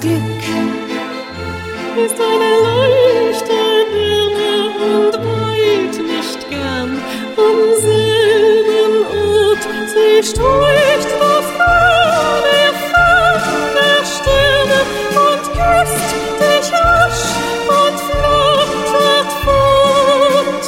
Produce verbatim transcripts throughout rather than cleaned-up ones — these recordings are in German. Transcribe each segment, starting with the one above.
Glück ist eine leichte Birne und weint nicht gern am selben Ort. Sie streicht das Haar der Ferne Sterne und küsst dich rasch und flattert fort.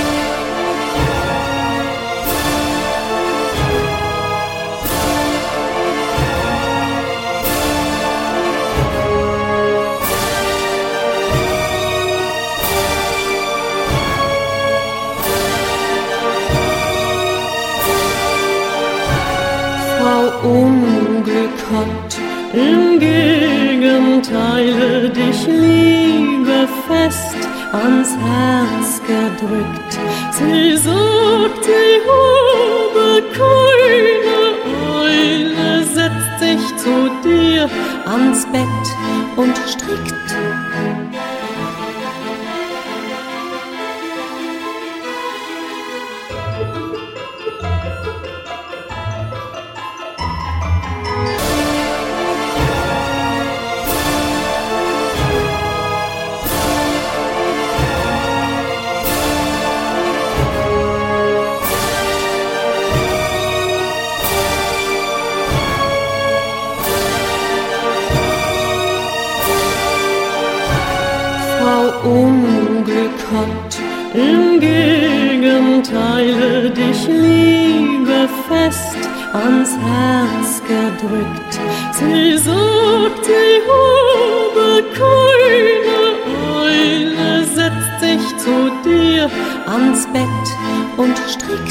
Unglück hat im Gegenteile dich Liebe fest ans Herz gedrückt. Sie sagt, sie habe keine Eile, setzt sich zu dir ans Bett und strickt. Unglück hat im Gegenteile dich Liebe fest ans Herz gedrückt. Sie sagt, sie habe keine Eile, setzt sich zu dir ans Bett und strickt.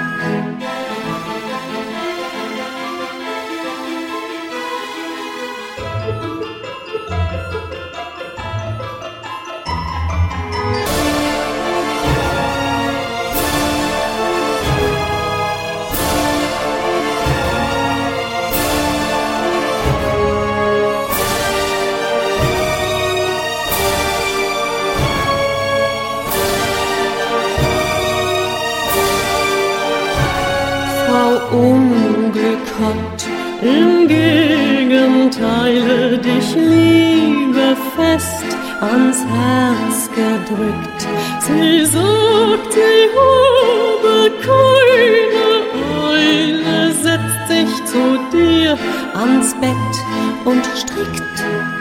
Unglück hat im Gegenteile dich Liebe fest ans Herz gedrückt. Sie sagt, sie habe keine Eile, setzt sich zu dir ans Bett und strickt.